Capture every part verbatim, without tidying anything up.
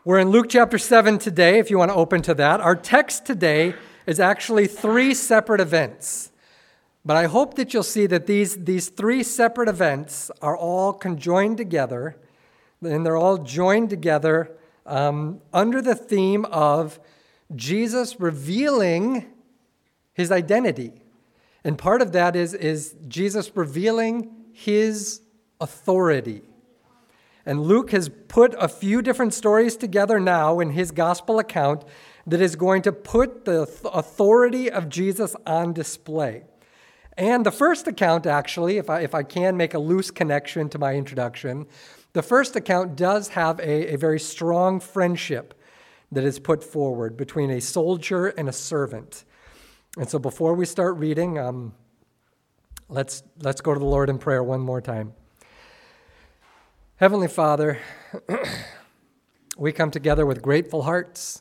We're in Luke chapter seven today, if you want to open to that. Our text today is actually three separate events. But I hope that you'll see that these, these three separate events are all conjoined together, and they're all joined together um, under the theme of Jesus revealing his identity. And part of that is, is Jesus revealing his authority. And Luke has put a few different stories together now in his gospel account that is going to put the authority of Jesus on display. And the first account, actually, if I, if I can make a loose connection to my introduction, the first account does have a, a very strong friendship that is put forward between a soldier and a servant. And so before we start reading, um, let's, let's go to the Lord in prayer one more time. Heavenly Father, we come together with grateful hearts.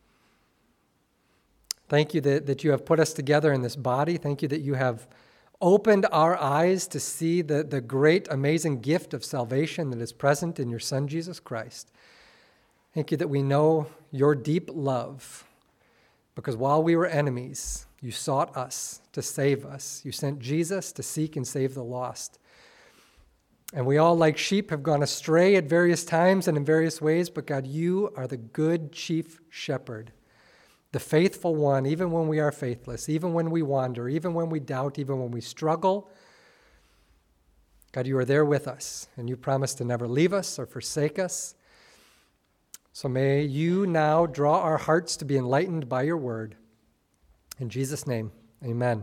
Thank you that, that you have put us together in this body. Thank you that you have opened our eyes to see the, the great, amazing gift of salvation that is present in your Son, Jesus Christ. Thank you that we know your deep love, because while we were enemies, you sought us to save us. You sent Jesus to seek and save the lost. And we all, like sheep, have gone astray at various times and in various ways, but God, you are the good chief shepherd, the faithful one, even when we are faithless, even when we wander, even when we doubt, even when we struggle. God, you are there with us, and you promise to never leave us or forsake us. So may you now draw our hearts to be enlightened by your word. In Jesus' name, amen.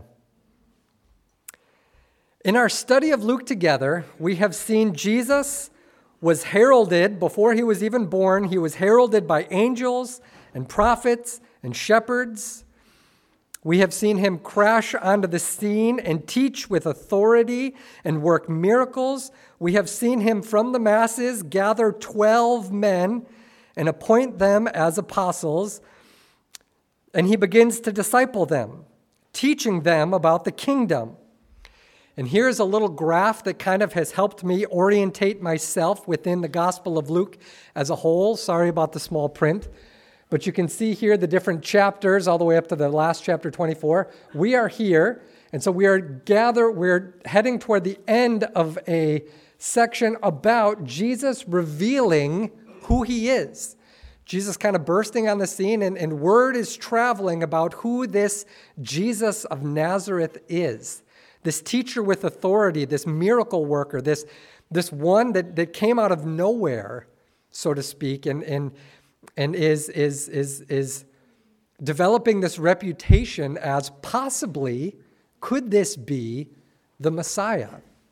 In our study of Luke together, we have seen Jesus was heralded before he was even born. He was heralded by angels and prophets and shepherds. We have seen him crash onto the scene and teach with authority and work miracles. We have seen him from the masses gather twelve men and appoint them as apostles. And he begins to disciple them, teaching them about the kingdom. And here's a little graph that kind of has helped me orientate myself within the Gospel of Luke as a whole. Sorry about the small print. But you can see here the different chapters all the way up to the last chapter twenty-four. We are here, and so we are gather, we're heading toward the end of a section about Jesus revealing who he is. Jesus kind of bursting on the scene, and, and word is traveling about who this Jesus of Nazareth is. This teacher with authority, this miracle worker, this, this one that, that came out of nowhere, so to speak, and, and, and is, is, is, is developing this reputation as possibly, could this be the Messiah?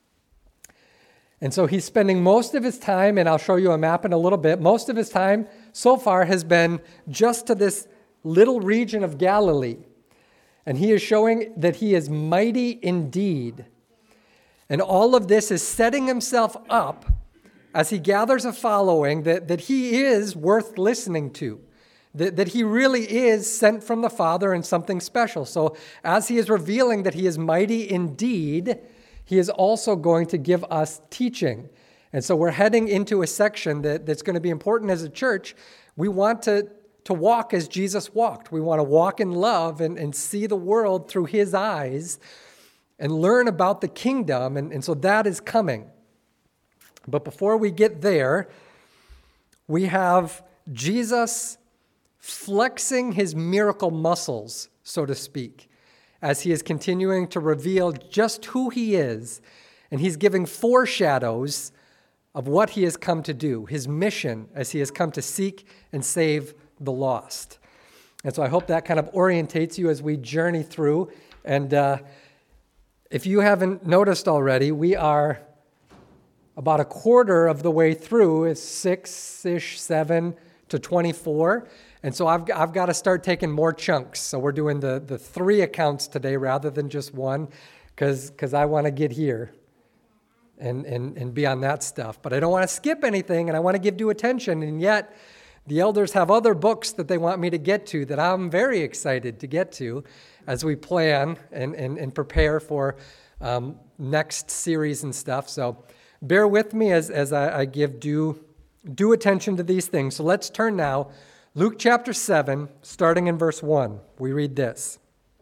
And so he's spending most of his time, and I'll show you a map in a little bit, most of his time so far has been just to this little region of Galilee. And he is showing that he is mighty indeed. And all of this is setting himself up as he gathers a following that, that he is worth listening to, that, that he really is sent from the Father and something special. So as he is revealing that he is mighty indeed, he is also going to give us teaching. And so we're heading into a section that, that's going to be important as a church. We want to to walk as Jesus walked. We want to walk in love and, and see the world through his eyes and learn about the kingdom. And, and so that is coming. But before we get there, we have Jesus flexing his miracle muscles, so to speak, as he is continuing to reveal just who he is. And he's giving foreshadows of what he has come to do, his mission as he has come to seek and save the lost. And so I hope that kind of orientates you as we journey through. And uh, if you haven't noticed already, we are about a quarter of the way through. It's six-ish, seven to twenty-four. And so I've, I've got to start taking more chunks. So we're doing the, the three accounts today rather than just one, because because I want to get here and, and, and be on that stuff. But I don't want to skip anything, and I want to give due attention. And yet, the elders have other books that they want me to get to that I'm very excited to get to as we plan and, and, and prepare for um, next series and stuff. So bear with me as, as I, I give due due attention to these things. So let's turn now, Luke chapter seven, starting in verse one. We read this.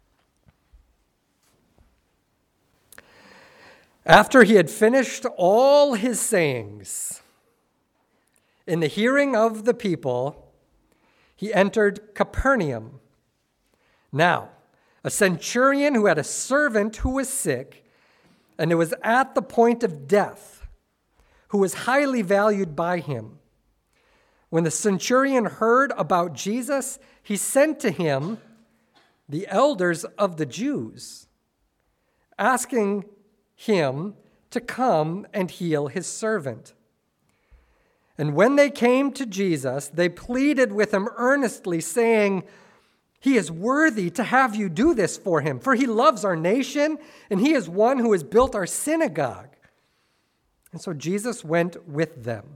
After he had finished all his sayings, in the hearing of the people, he entered Capernaum. Now, a centurion who had a servant who was sick, and who was at the point of death, who was highly valued by him. When the centurion heard about Jesus, he sent to him the elders of the Jews, asking him to come and heal his servant. And when they came to Jesus, they pleaded with him earnestly, saying, "He is worthy to have you do this for him, for he loves our nation, and he is one who has built our synagogue." And so Jesus went with them.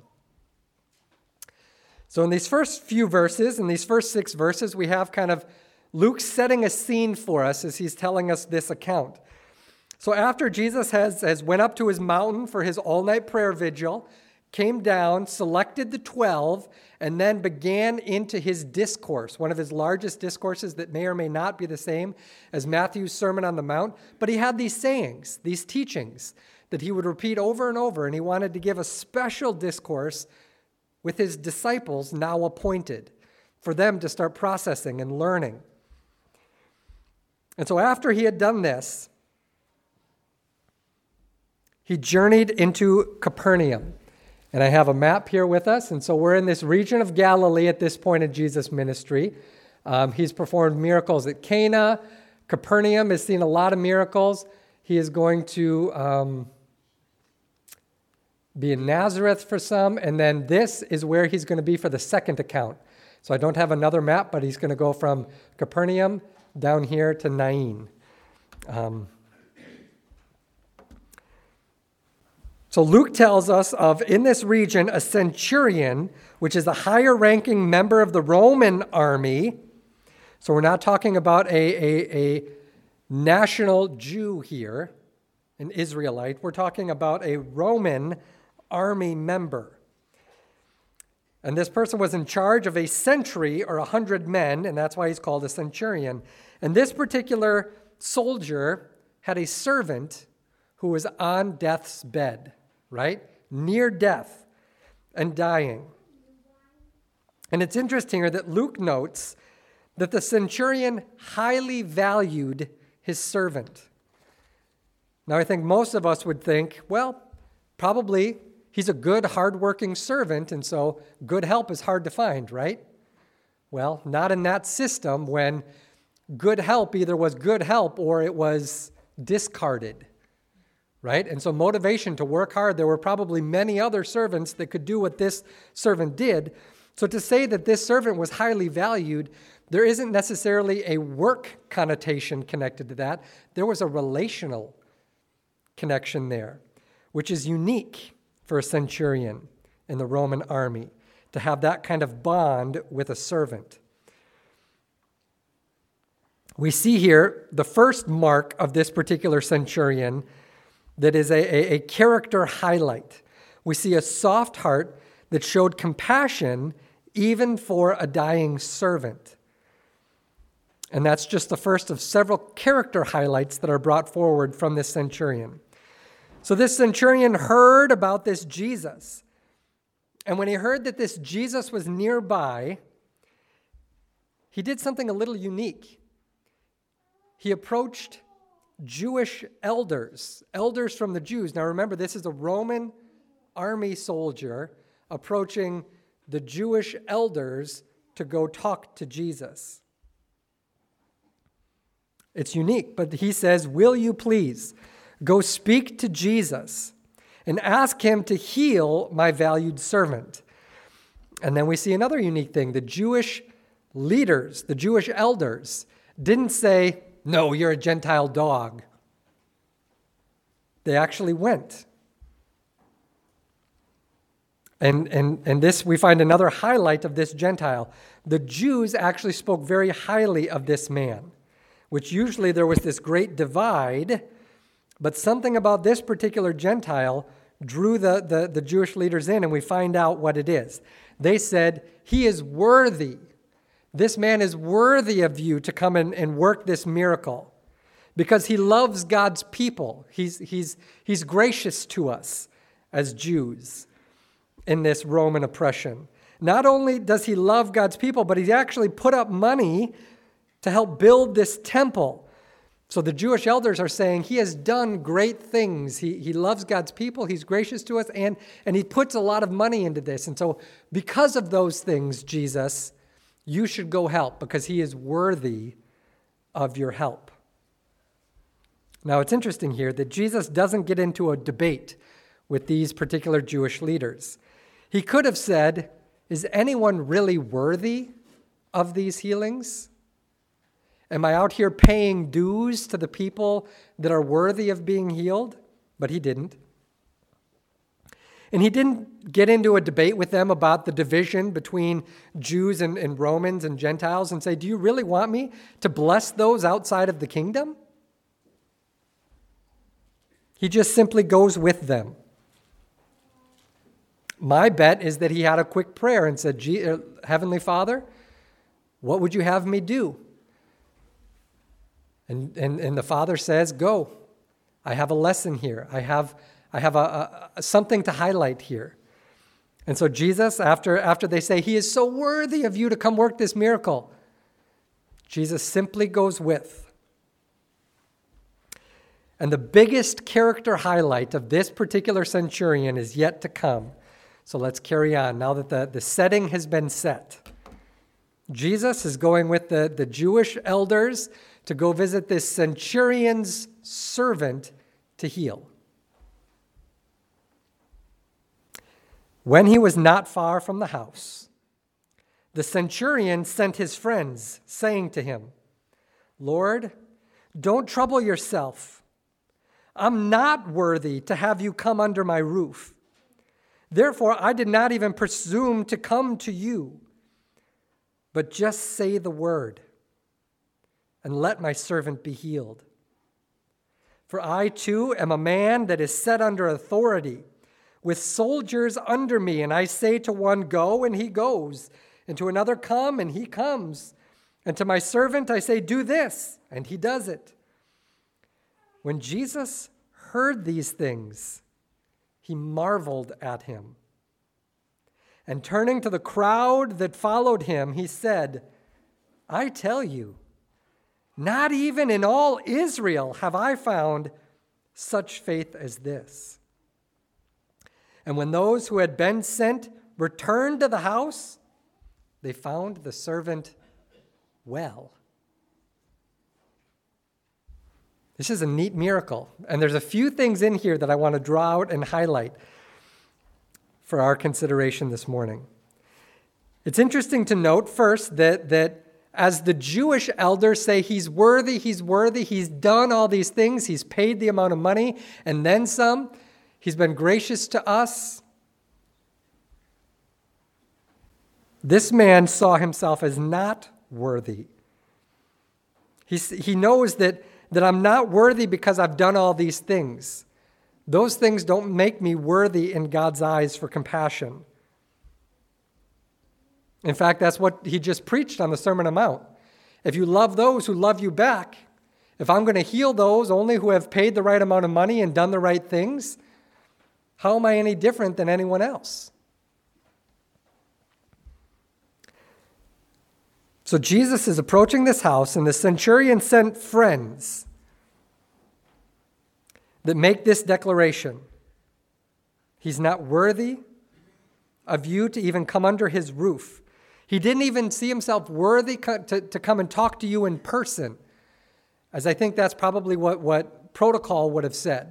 So in these first few verses, in these first six verses, we have kind of Luke setting a scene for us as he's telling us this account. So after Jesus has, has went up to his mountain for his all-night prayer vigil, came down, selected the twelve, and then began into his discourse, one of his largest discourses that may or may not be the same as Matthew's Sermon on the Mount. But he had these sayings, these teachings that he would repeat over and over, and he wanted to give a special discourse with his disciples now appointed for them to start processing and learning. And so after he had done this, he journeyed into Capernaum. And I have a map here with us. And so we're in this region of Galilee at this point in Jesus' ministry. Um, he's performed miracles at Cana. Capernaum has seen a lot of miracles. He is going to um, be in Nazareth for some. And then this is where he's going to be for the second account. So I don't have another map, but he's going to go from Capernaum down here to Nain. Um So Luke tells us of, in this region, a centurion, which is a higher-ranking member of the Roman army. So we're not talking about a, a, a national Jew here, an Israelite. We're talking about a Roman army member. And this person was in charge of a century or a hundred men, and that's why he's called a centurion. And this particular soldier had a servant who was on death's bed. Right? Near death and dying. And it's interesting here that Luke notes that the centurion highly valued his servant. Now, I think most of us would think, well, probably he's a good, hardworking servant, and so good help is hard to find, right? Well, not in that system when good help either was good help or it was discarded. Right? And so motivation to work hard, there were probably many other servants that could do what this servant did. So to say that this servant was highly valued, there isn't necessarily a work connotation connected to that. There was a relational connection there, which is unique for a centurion in the Roman army, to have that kind of bond with a servant. We see here the first mark of this particular centurion that is a, a, a character highlight. We see a soft heart that showed compassion even for a dying servant. And that's just the first of several character highlights that are brought forward from this centurion. So this centurion heard about this Jesus. And when he heard that this Jesus was nearby, he did something a little unique. He approached Jewish elders, elders from the Jews. Now remember, this is a Roman army soldier approaching the Jewish elders to go talk to Jesus. It's unique, but he says, "Will you please go speak to Jesus and ask him to heal my valued servant?" And then we see another unique thing. The Jewish leaders, the Jewish elders, didn't say, "No, you're a Gentile dog." They actually went. And, and, and this, we find another highlight of this Gentile. The Jews actually spoke very highly of this man, which usually there was this great divide, but something about this particular Gentile drew the, the, the Jewish leaders in, and we find out what it is. They said, he is worthy. This man is worthy of you to come and, and work this miracle because he loves God's people. He's, he's, he's gracious to us as Jews in this Roman oppression. Not only does he love God's people, but he's actually put up money to help build this temple. So the Jewish elders are saying he has done great things. He, he loves God's people. He's gracious to us, and, and he puts a lot of money into this. And so because of those things, Jesus, you should go help because he is worthy of your help. Now, it's interesting here that Jesus doesn't get into a debate with these particular Jewish leaders. He could have said, is anyone really worthy of these healings? Am I out here paying dues to the people that are worthy of being healed? But he didn't. And he didn't get into a debate with them about the division between Jews and, and Romans and Gentiles and say, do you really want me to bless those outside of the kingdom? He just simply goes with them. My bet is that he had a quick prayer and said, Heavenly Father, what would you have me do? And, and, and the Father says, go. I have a lesson here. I have, I have a, a, something to highlight here. And so Jesus, after, after they say, he is so worthy of you to come work this miracle, Jesus simply goes with. And the biggest character highlight of this particular centurion is yet to come. So let's carry on. Now that the, the setting has been set, Jesus is going with the, the Jewish elders to go visit this centurion's servant to heal. When he was not far from the house, the centurion sent his friends, saying to him, Lord, don't trouble yourself. I'm not worthy to have you come under my roof. Therefore, I did not even presume to come to you, but just say the word, and let my servant be healed. For I too am a man that is set under authority, with soldiers under me, and I say to one, go, and he goes, and to another, come, and he comes, and to my servant I say, do this, and he does it. When Jesus heard these things, he marveled at him. And turning to the crowd that followed him, he said, I tell you, not even in all Israel have I found such faith as this. And when those who had been sent returned to the house, they found the servant well. This is a neat miracle. And there's a few things in here that I want to draw out and highlight for our consideration this morning. It's interesting to note first that, that as the Jewish elders say, he's worthy, he's worthy, he's done all these things, he's paid the amount of money, and then some, he's been gracious to us. This man saw himself as not worthy. He, he knows that that I'm not worthy because I've done all these things. Those things don't make me worthy in God's eyes for compassion. In fact, that's what he just preached on the Sermon on the Mount. If you love those who love you back, if I'm going to heal those only who have paid the right amount of money and done the right things, how am I any different than anyone else? So Jesus is approaching this house, and the centurion sent friends that make this declaration. He's not worthy of you to even come under his roof. He didn't even see himself worthy to, to come and talk to you in person, as I think that's probably what, what protocol would have said.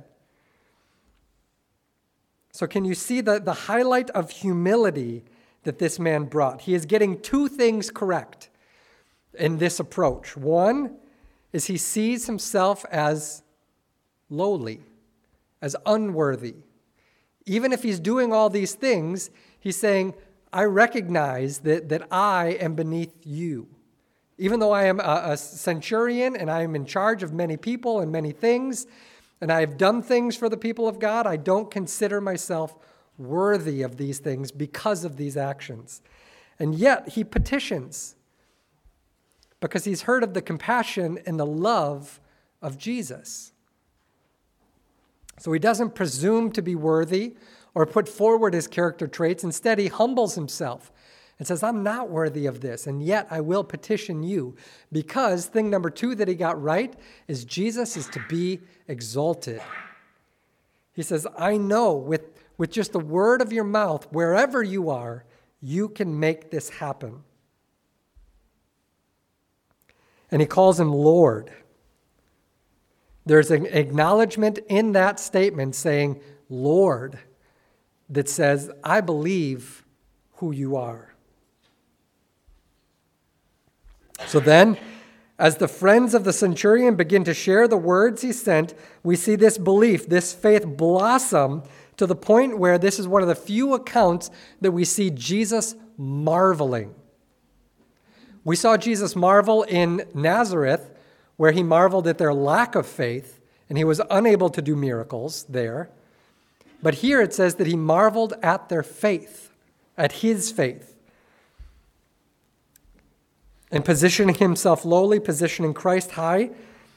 So can you see the, the highlight of humility that this man brought? He is getting two things correct in this approach. One is he sees himself as lowly, as unworthy. Even if he's doing all these things, he's saying, I recognize that, that I am beneath you. Even though I am a, a centurion and I am in charge of many people and many things, and I have done things for the people of God, I don't consider myself worthy of these things because of these actions. And yet he petitions because he's heard of the compassion and the love of Jesus. So he doesn't presume to be worthy or put forward his character traits. Instead, he humbles himself and says, I'm not worthy of this, and yet I will petition you. Because thing number two that he got right is Jesus is to be exalted. He says, I know with, with just the word of your mouth, wherever you are, you can make this happen. And he calls him Lord. There's an acknowledgement in that statement saying, Lord, that says, I believe who you are. So then, as the friends of the centurion begin to share the words he sent, we see this belief, this faith blossom to the point where this is one of the few accounts that we see Jesus marveling. We saw Jesus marvel in Nazareth, where he marveled at their lack of faith, and he was unable to do miracles there. But here it says that he marveled at their faith, at his faith. And positioning himself lowly, positioning Christ high.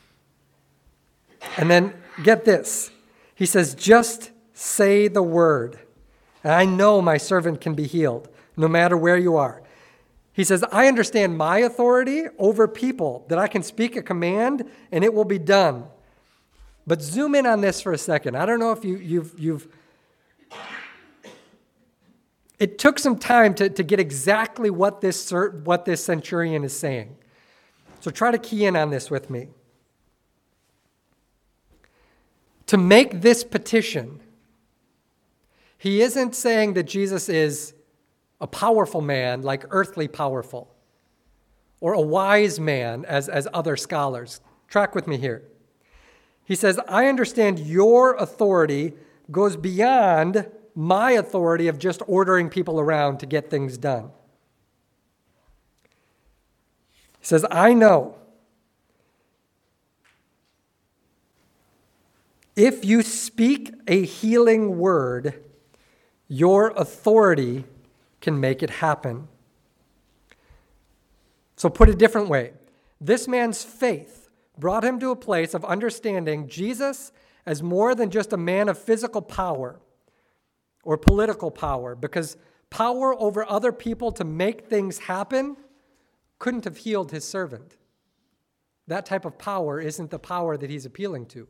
And then, get this. He says, just say the word. And I know my servant can be healed, no matter where you are. He says, I understand my authority over people, that I can speak a command and it will be done. But zoom in on this for a second. I don't know if you, you've... you've It took some time to, to get exactly what this, what this centurion is saying. So try to key in on this with me. To make this petition, he isn't saying that Jesus is a powerful man, like earthly powerful, or a wise man, as, as other scholars. Track with me here. He says, I understand your authority goes beyond my authority of just ordering people around to get things done. He says, I know if you speak a healing word, your authority can make it happen. So put a different way, this man's faith brought him to a place of understanding Jesus as more than just a man of physical power or political power, because power over other people to make things happen couldn't have healed his servant. That type of power isn't the power that he's appealing to.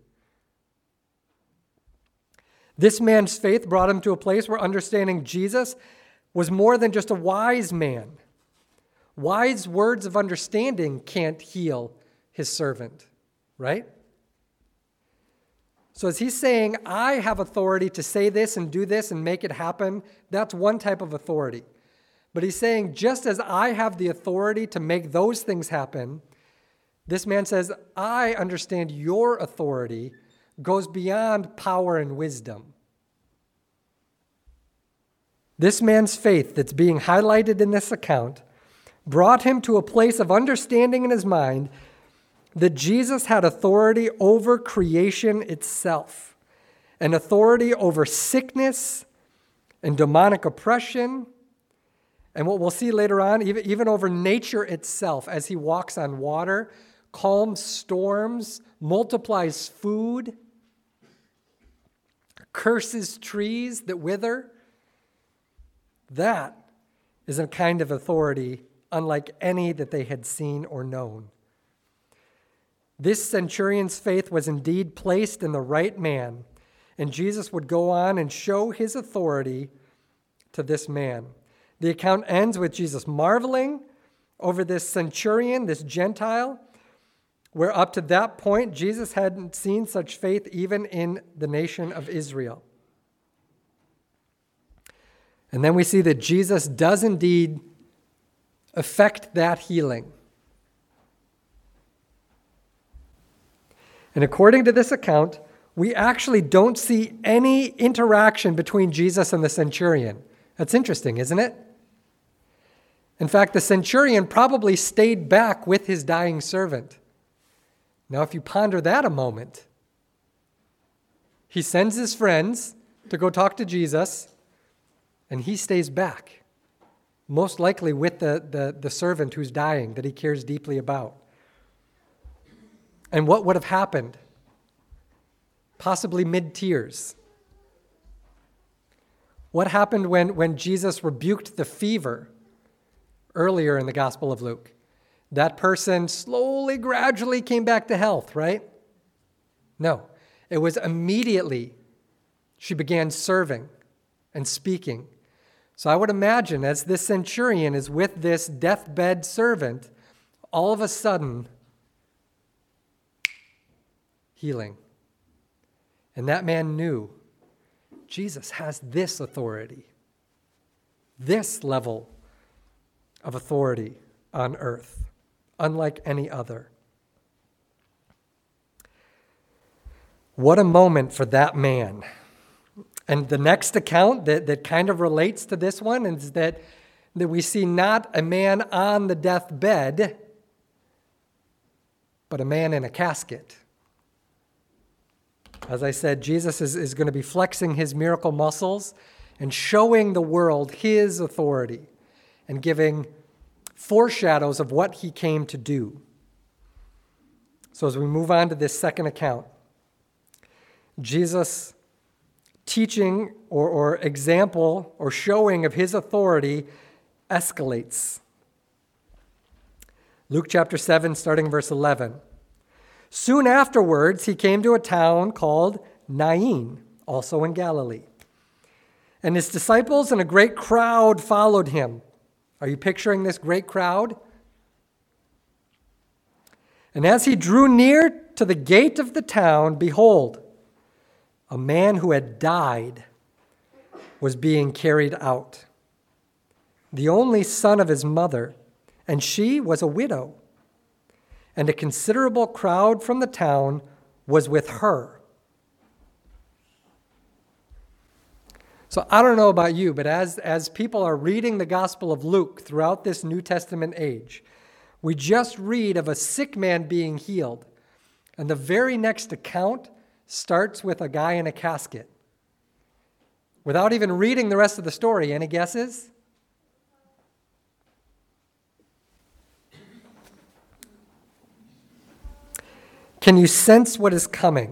This man's faith brought him to a place where understanding Jesus was more than just a wise man. Wise words of understanding can't heal his servant, right? So as he's saying, I have authority to say this and do this and make it happen, that's one type of authority. But he's saying, just as I have the authority to make those things happen, this man says, I understand your authority goes beyond power and wisdom. This man's faith that's being highlighted in this account brought him to a place of understanding in his mind that Jesus had authority over creation itself, and authority over sickness and demonic oppression, and what we'll see later on, even, even over nature itself as he walks on water, calms storms, multiplies food, curses trees that wither. That is a kind of authority unlike any that they had seen or known. This centurion's faith was indeed placed in the right man, and Jesus would go on and show his authority to this man. The account ends with Jesus marveling over this centurion, this Gentile, where up to that point, Jesus hadn't seen such faith even in the nation of Israel. And then we see that Jesus does indeed effect that healing. And according to this account, we actually don't see any interaction between Jesus and the centurion. That's interesting, isn't it? In fact, the centurion probably stayed back with his dying servant. Now, if you ponder that a moment, He sends his friends to go talk to Jesus, and he stays back, most likely with the, the, the servant who's dying that he cares deeply about. And what would have happened? Possibly mid-tears. What happened when, when Jesus rebuked the fever earlier in the Gospel of Luke? That person slowly, gradually came back to health, right? No. It was immediately she began serving and speaking. So I would imagine as this centurion is with this deathbed servant, all of a sudden, healing. And that man knew Jesus has this authority, this level of authority on earth, unlike any other. What a moment for that man. And the next account that, that kind of relates to this one is that, that we see not a man on the deathbed, but a man in a casket. As I said, Jesus is, is going to be flexing his miracle muscles and showing the world his authority and giving foreshadows of what he came to do. So as we move on to this second account, Jesus' teaching or, or example or showing of his authority escalates. Luke chapter seven, starting verse eleven. Soon afterwards, he came to a town called Nain, also in Galilee. And his disciples and a great crowd followed him. Are you picturing this great crowd? And as he drew near to the gate of the town, behold, a man who had died was being carried out, the only son of his mother, and she was a widow. And a considerable crowd from the town was with her. So I don't know about you, but as, as people are reading the Gospel of Luke throughout this New Testament age, we just read of a sick man being healed. And the very next account starts with a guy in a casket. Without even reading the rest of the story, any guesses? Can you sense what is coming?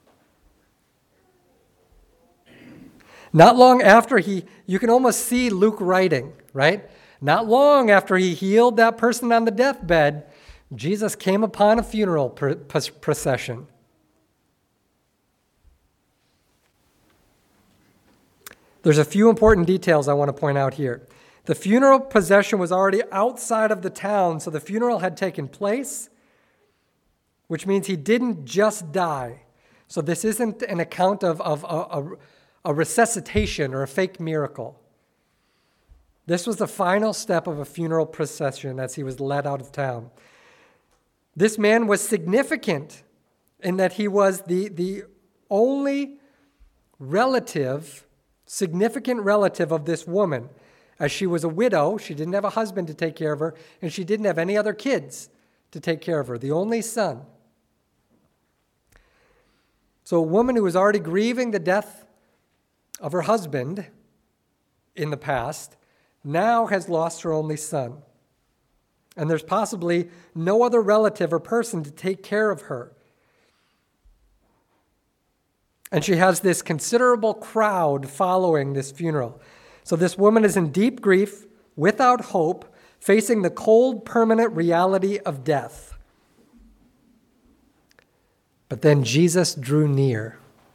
Not long after he, you can almost see Luke writing, right? Not long after he healed that person on the deathbed, Jesus came upon a funeral procession. There's a few important details I want to point out here. The funeral procession was already outside of the town, so the funeral had taken place, which means he didn't just die. So this isn't an account of, of a, a, a resuscitation or a fake miracle. This was the final step of a funeral procession as he was led out of town. This man was significant in that he was the, the only relative, significant relative of this woman. As she was a widow, she didn't have a husband to take care of her, and she didn't have any other kids to take care of her, the only son. So a woman who was already grieving the death of her husband in the past now has lost her only son. And there's possibly no other relative or person to take care of her. And she has this considerable crowd following this funeral. So this woman is in deep grief, without hope, facing the cold, permanent reality of death. But then Jesus drew near.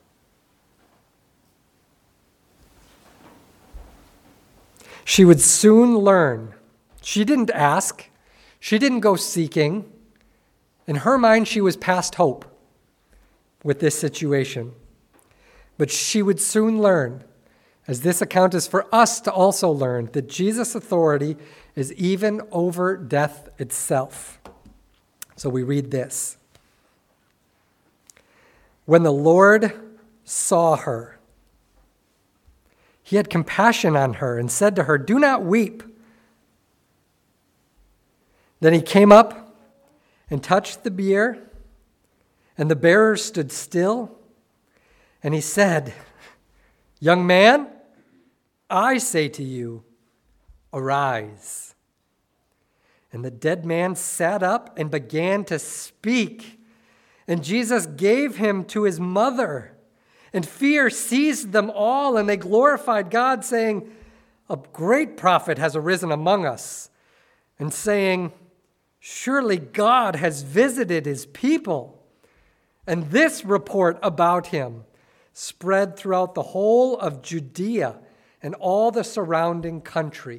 She would soon learn. She didn't ask. She didn't go seeking. In her mind, she was past hope with this situation. But she would soon learn, as this account is for us to also learn, that Jesus' authority is even over death itself. So we read this. When the Lord saw her, he had compassion on her and said to her, "Do not weep." Then he came up and touched the bier, and the bearers stood still. And he said, "Young man, I say to you, arise." And the dead man sat up and began to speak. And Jesus gave him to his mother. And fear seized them all, and they glorified God, saying, "A great prophet has arisen among us," and saying, "Surely God has visited his people." And this report about him spread throughout the whole of Judea and all the surrounding country.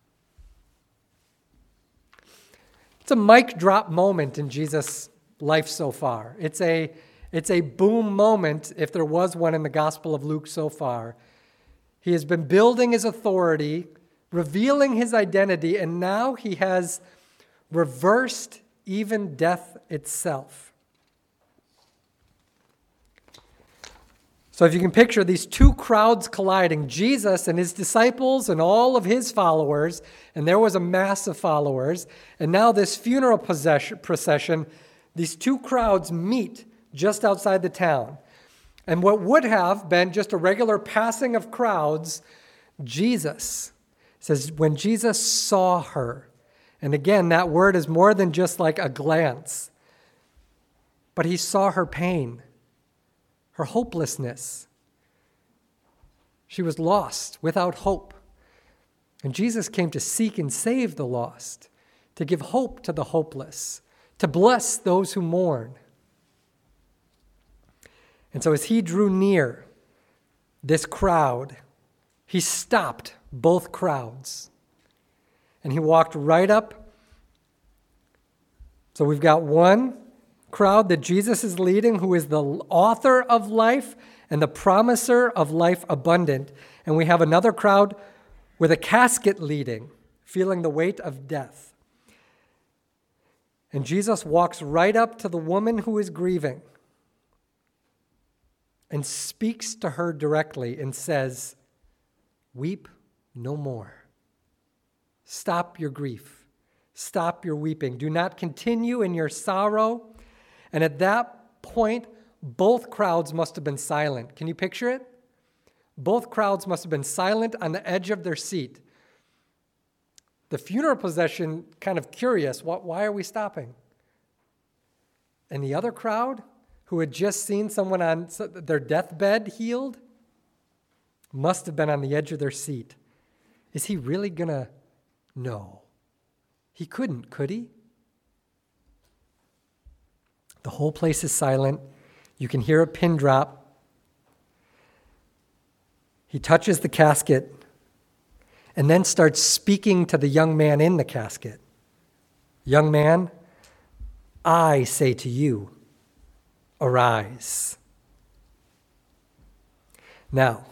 It's a mic drop moment in Jesus' life so far. It's a, it's a boom moment, if there was one in the Gospel of Luke so far. He has been building his authority, revealing his identity, and now he has reversed even death itself. So if you can picture these two crowds colliding, Jesus and his disciples and all of his followers, and there was a mass of followers, and now this funeral procession, these two crowds meet just outside the town. And what would have been just a regular passing of crowds, Jesus says, when Jesus saw her, and again, that word is more than just like a glance, but he saw her pain, her hopelessness. She was lost, without hope. And Jesus came to seek and save the lost, to give hope to the hopeless, to bless those who mourn. And so as he drew near this crowd, he stopped both crowds. And he walked right up. So we've got one crowd that Jesus is leading, who is the author of life and the promiser of life abundant. And we have another crowd with a casket leading, feeling the weight of death. And Jesus walks right up to the woman who is grieving and speaks to her directly and says, "Weep no more. Stop your grief. Stop your weeping. Do not continue in your sorrow." And at that point, both crowds must have been silent. Can you picture it? Both crowds must have been silent on the edge of their seat. The funeral procession, kind of curious, why are we stopping? And the other crowd, who had just seen someone on their deathbed healed, must have been on the edge of their seat. Is he really going to? No. He couldn't, could he? The whole place is silent. You can hear a pin drop. He touches the casket and then starts speaking to the young man in the casket. "Young man, I say to you, arise." Now,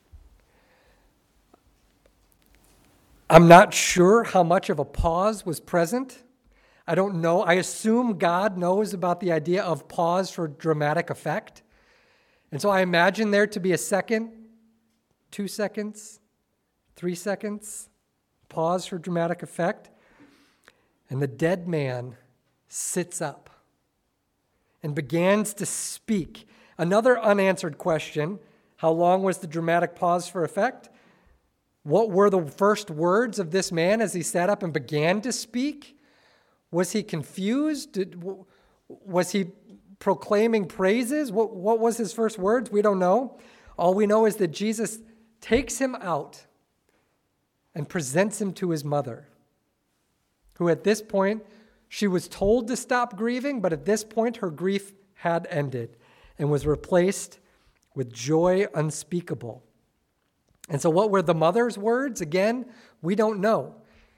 I'm not sure how much of a pause was present. I don't know. I assume God knows about the idea of pause for dramatic effect. And so I imagine there to be a second, two seconds, three seconds, pause for dramatic effect. And the dead man sits up and begins to speak. Another unanswered question: how long was the dramatic pause for effect? What were the first words of this man as he sat up and began to speak? Was he confused? Did, was he proclaiming praises? What, what was his first words? We don't know. All we know is that Jesus takes him out and presents him to his mother, who at this point, she was told to stop grieving, but at this point her grief had ended and was replaced with joy unspeakable. And so what were the mother's words? Again, we don't know.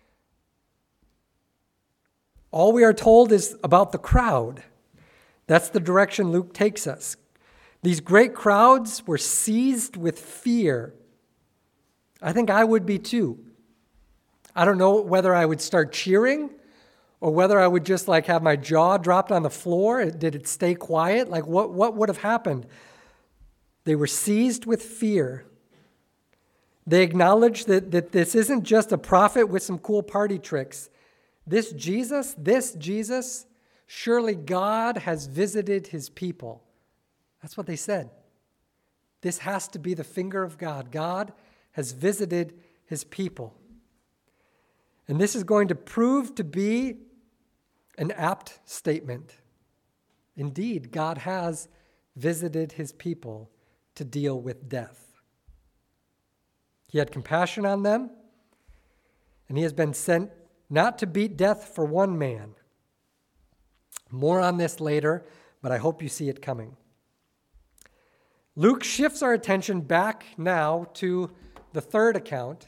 All we are told is about the crowd. That's the direction Luke takes us. These great crowds were seized with fear. I think I would be too. I don't know whether I would start cheering or whether I would just like have my jaw dropped on the floor. Did it stay quiet? Like what, what would have happened? They were seized with fear. They acknowledged that, that this isn't just a prophet with some cool party tricks. This Jesus, this Jesus, surely God has visited his people. That's what they said. This has to be the finger of God. God has visited his people. And this is going to prove to be an apt statement. Indeed, God has visited his people to deal with death. He had compassion on them, and he has been sent not to beat death for one man. More on this later, but I hope you see it coming. Luke shifts our attention back now to the third account,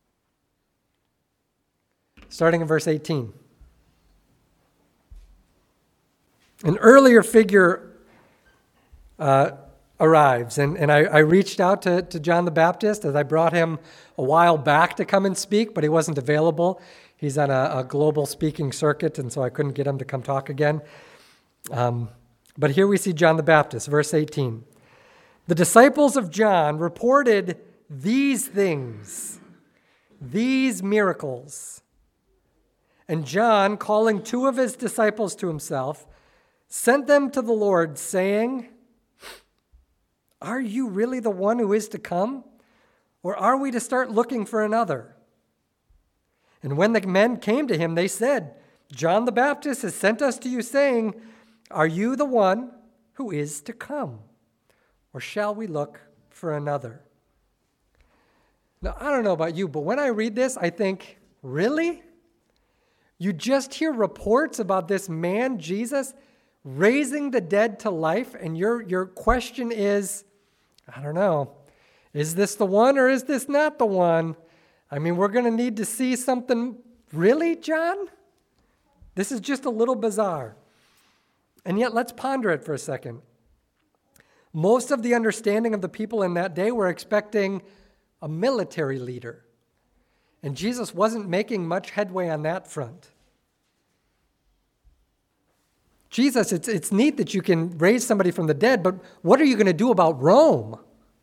starting in verse eighteen. An earlier figure uh, arrives, and, and I, I reached out to, to John the Baptist as I brought him a while back to come and speak, but he wasn't available. He's on a, a global speaking circuit, and so I couldn't get him to come talk again. Um, but here we see John the Baptist, verse eighteen. The disciples of John reported these things, these miracles. And John, calling two of his disciples to himself, sent them to the Lord, saying, "Are you really the one who is to come, or are we to start looking for another?" And when the men came to him, they said, "John the Baptist has sent us to you, saying, 'Are you the one who is to come, or shall we look for another?'" Now, I don't know about you, but when I read this, I think, really? You just hear reports about this man, Jesus, raising the dead to life, and your, your question is, I don't know, is this the one or is this not the one? I mean, we're going to need to see something. Really, John? This is just a little bizarre. And yet, let's ponder it for a second. Most of the understanding of the people in that day were expecting a military leader. And Jesus wasn't making much headway on that front. Jesus, it's, it's neat that you can raise somebody from the dead, but what are you going to do about Rome?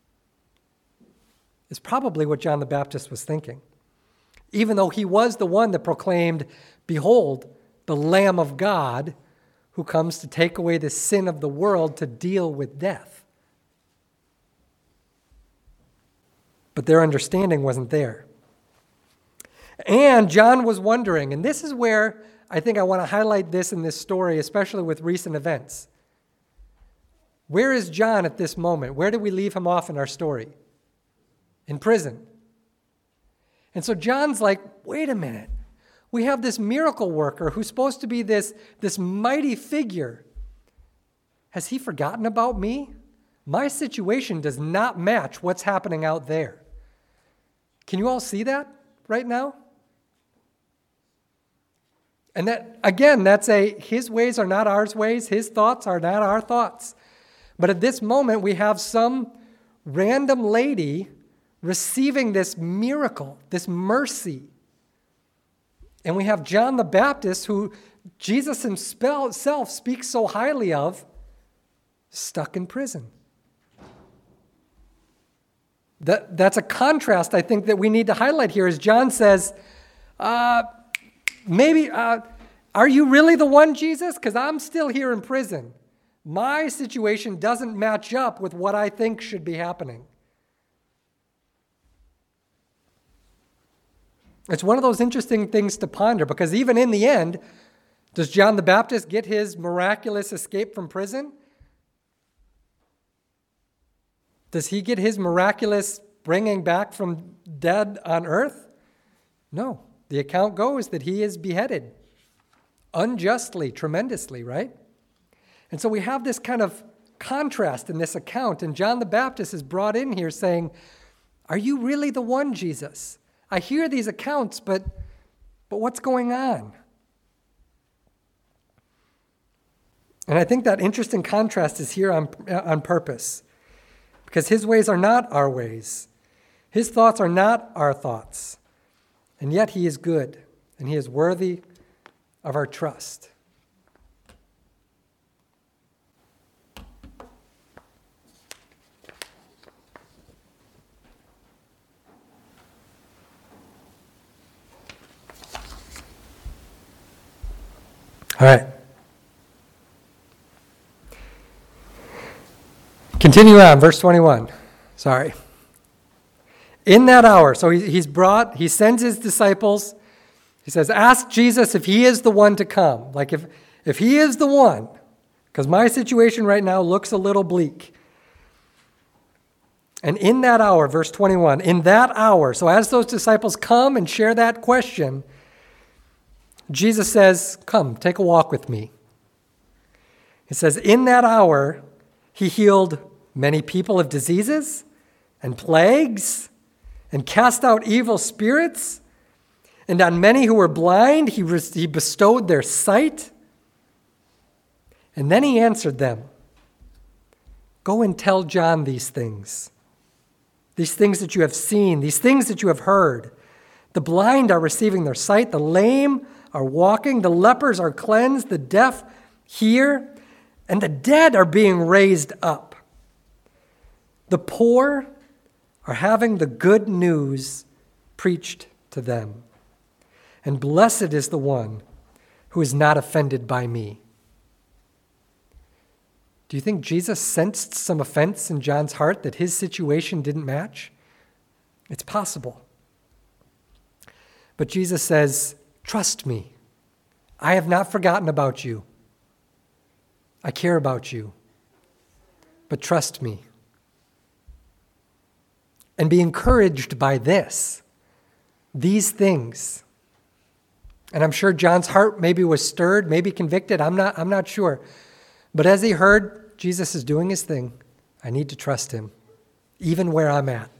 Is probably what John the Baptist was thinking. Even though he was the one that proclaimed, "Behold, the Lamb of God who comes to take away the sin of the world to deal with death." But their understanding wasn't there. And John was wondering, and this is where I think I want to highlight this in this story, especially with recent events. Where is John at this moment? Where did we leave him off in our story? In prison. And so John's like, wait a minute. We have this miracle worker who's supposed to be this, this mighty figure. Has he forgotten about me? My situation does not match what's happening out there. Can you all see that right now? And that, again, that's a, his ways are not our ways, his thoughts are not our thoughts. But at this moment, we have some random lady receiving this miracle, this mercy. And we have John the Baptist, who Jesus himself speaks so highly of, stuck in prison. That, that's a contrast, I think, that we need to highlight here, as John says, uh, maybe, uh, are you really the one, Jesus? Because I'm still here in prison. My situation doesn't match up with what I think should be happening. It's one of those interesting things to ponder, because even in the end, does John the Baptist get his miraculous escape from prison? Does he get his miraculous bringing back from dead on earth? No. The account goes that he is beheaded unjustly, tremendously, right? And so we have this kind of contrast in this account, and John the Baptist is brought in here saying, are you really the one, Jesus? I hear these accounts, but, but what's going on? And I think that interesting contrast is here on, on purpose, because his ways are not our ways. His thoughts are not our thoughts. And yet he is good, and he is worthy of our trust. All right. Continue on, verse twenty-one. Sorry. In that hour, so he, he's brought, he sends his disciples. He says, ask Jesus if he is the one to come. Like if, if he is the one, because my situation right now looks a little bleak. And in that hour, verse twenty-one, in that hour, so as those disciples come and share that question, Jesus says, come, take a walk with me. He says, in that hour, he healed many people of diseases and plagues and cast out evil spirits. And on many who were blind, he, res- he bestowed their sight. And then he answered them, go and tell John these things. These things that you have seen, these things that you have heard. The blind are receiving their sight, the lame are walking, the lepers are cleansed, the deaf hear, and the dead are being raised up. The poor are having the good news preached to them. And blessed is the one who is not offended by me. Do you think Jesus sensed some offense in John's heart that his situation didn't match? It's possible. But Jesus says, trust me. I have not forgotten about you. I care about you. But trust me. And be encouraged by this, these things. And I'm sure John's heart maybe was stirred, maybe convicted. I'm not, I'm not sure. But as he heard Jesus is doing his thing, I need to trust him, even where I'm at.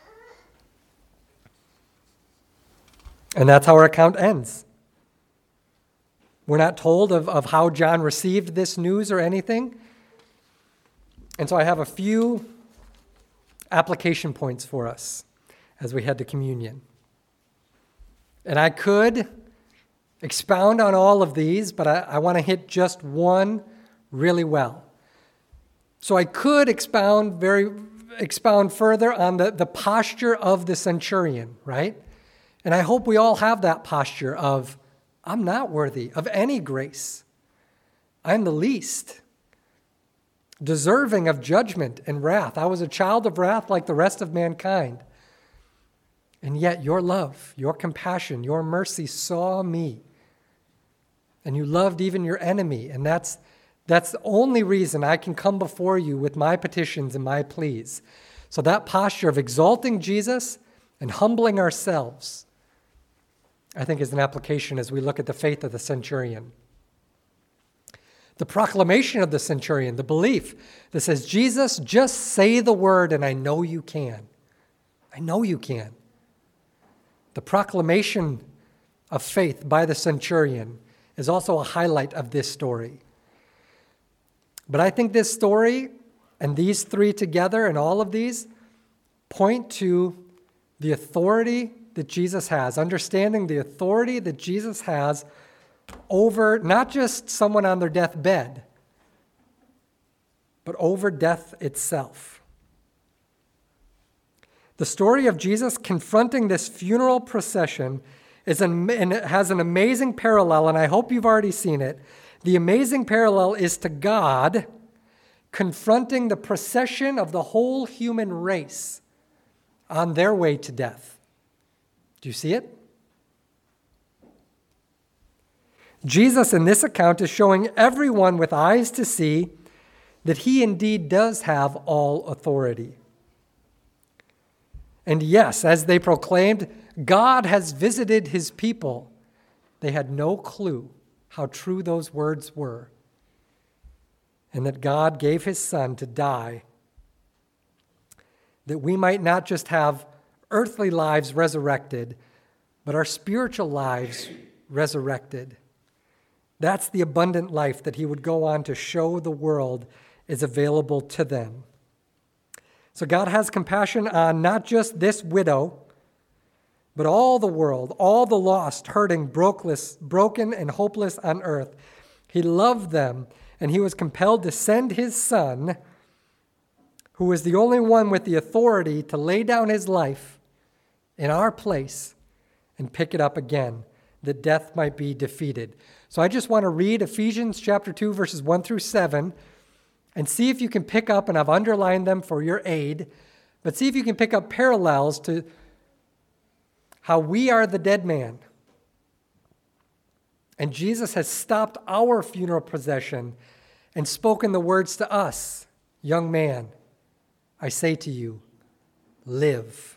And that's how our account ends. We're not told of, of how John received this news or anything. And so I have a few application points for us as we head to communion. And I could expound on all of these, but I, I want to hit just one really well. So I could expound very expound further on the, the posture of the centurion, right? And I hope we all have that posture of, I'm not worthy of any grace. I'm the least, deserving of judgment and wrath. I was a child of wrath like the rest of mankind. And yet your love, your compassion, your mercy saw me. And you loved even your enemy. And that's That's the only reason I can come before you with my petitions and my pleas. So that posture of exalting Jesus and humbling ourselves, I think, is an application as we look at the faith of the centurion. The proclamation of the centurion, the belief that says, Jesus, just say the word and I know you can. I know you can. The proclamation of faith by the centurion is also a highlight of this story. But I think this story and these three together and all of these point to the authority that Jesus has, understanding the authority that Jesus has over not just someone on their deathbed, but over death itself. The story of Jesus confronting this funeral procession is an, and it has an amazing parallel, and I hope you've already seen it. The amazing parallel is to God confronting the procession of the whole human race on their way to death. Do you see it? Jesus in this account is showing everyone with eyes to see that he indeed does have all authority. And yes, as they proclaimed, God has visited his people, they had no clue how true those words were, and that God gave his Son to die, that we might not just have earthly lives resurrected, but our spiritual lives resurrected. That's the abundant life that he would go on to show the world is available to them. So God has compassion on not just this widow, but all the world, all the lost, hurting, broken, and hopeless on earth. He loved them, and he was compelled to send his Son, who was the only one with the authority to lay down his life in our place and pick it up again, that death might be defeated. So I just want to read Ephesians chapter two, verses one through seven, and see if you can pick up, and I've underlined them for your aid, But see if you can pick up parallels to how we are the dead man. And Jesus has stopped our funeral procession and spoken the words to us, young man, I say to you, live.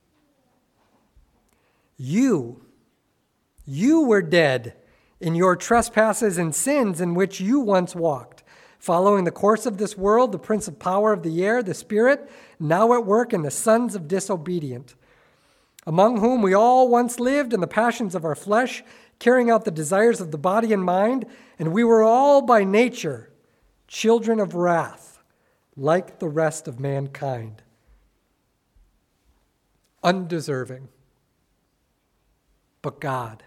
You, you were dead in your trespasses and sins in which you once walked, following the course of this world, the prince of power of the air, the Spirit, now at work in the sons of disobedience, among whom we all once lived in the passions of our flesh, carrying out the desires of the body and mind, and we were all by nature children of wrath, like the rest of mankind. Undeserving. But God.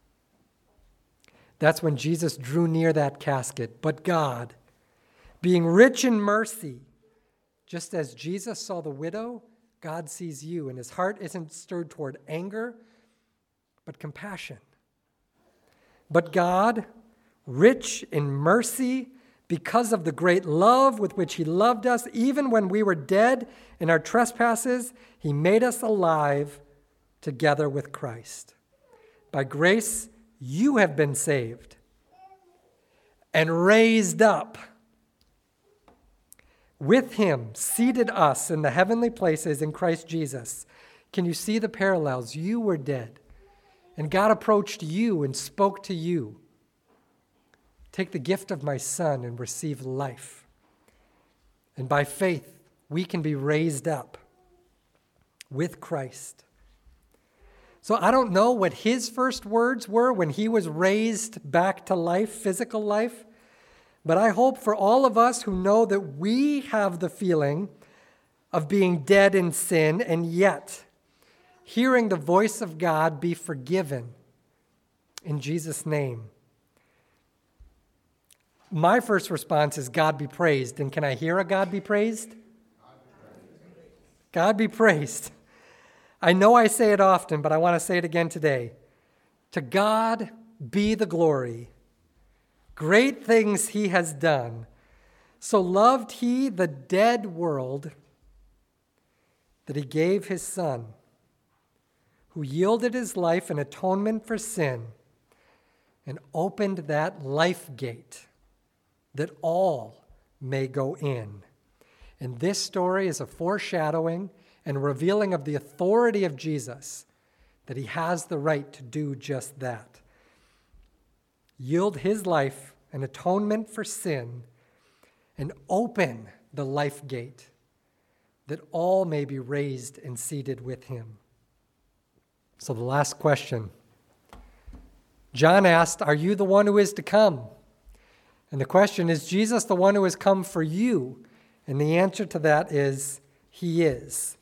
That's when Jesus drew near that casket. But God, being rich in mercy, just as Jesus saw the widow, God sees you, and his heart isn't stirred toward anger, but compassion. But God, rich in mercy, because of the great love with which he loved us, even when we were dead in our trespasses, he made us alive together with Christ. By grace, you have been saved and raised up with him, seated us in the heavenly places in Christ Jesus. Can you see the parallels? You were dead, and God approached you and spoke to you. Take the gift of my son and receive life. And by faith, we can be raised up with Christ. So I don't know what his first words were when he was raised back to life, physical life, but I hope for all of us who know that we have the feeling of being dead in sin and yet hearing the voice of God, be forgiven in Jesus' name. My first response is God be praised. And can I hear a God be praised? God be praised. I know I say it often, but I want to say it again today. To God be the glory. Great things he has done. So loved he the dead world that he gave his son, who yielded his life in atonement for sin and opened that life gate that all may go in. And this story is a foreshadowing and revealing of the authority of Jesus, that he has the right to do just that. Yield his life an atonement for sin and open the life gate that all may be raised and seated with him. So the last question. John asked, are you the one who is to come? And the question, is Jesus the one who has come for you? And the answer to that is, he is.